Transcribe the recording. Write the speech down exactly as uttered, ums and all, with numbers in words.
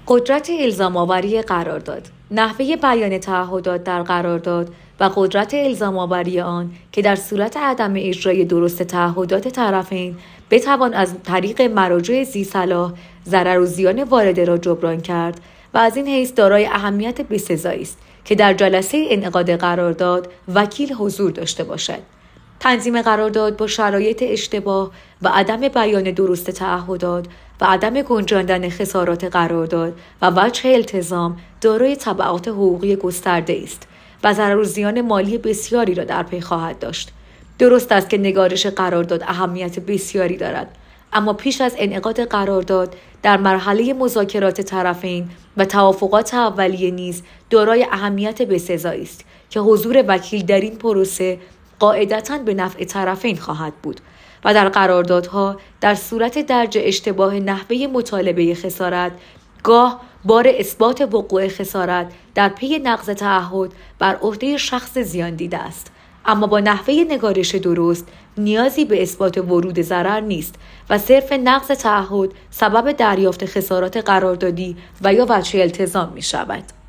قدرت الزام‌آوری قرارداد، نحوه بیان تعهدات در قرارداد و قدرت الزام‌آوری آن که در صورت عدم اجرای درست تعهدات طرفین بتوان از طریق مراجع ذی‌صلاح ضرر و زیان وارده را جبران کرد و از این حیث دارای اهمیت بسزایی است که در جلسه انعقاد قرارداد وکیل حضور داشته باشد. تنظیم قرارداد با شرایط اشتباه و عدم بیان درست تعهدات و عدم گنجاندن خسارات قرارداد و وجه التزام دارای تبعات حقوقی گسترده است و ضرر و زیان مالی بسیاری را در پی خواهد داشت. درست است که نگارش قرارداد اهمیت بسیاری دارد، اما پیش از انعقاد قرارداد در مرحله مذاکرات طرفین و توافقات اولیه نیز دارای اهمیت بسزایی است که حضور وکیل در این پروسه قاعدتاً به نفع طرفین خواهد بود و در قراردادها در صورت درج اشتباه نحوه مطالبه خسارت گاه بار اثبات وقوع خسارت در پی نقض تعهد بر عهده شخص زیان دیده است، اما با نحوه نگارش درست نیازی به اثبات ورود ضرر نیست و صرف نقض تعهد سبب دریافت خسارات قراردادی و یا وجه التزام می شود.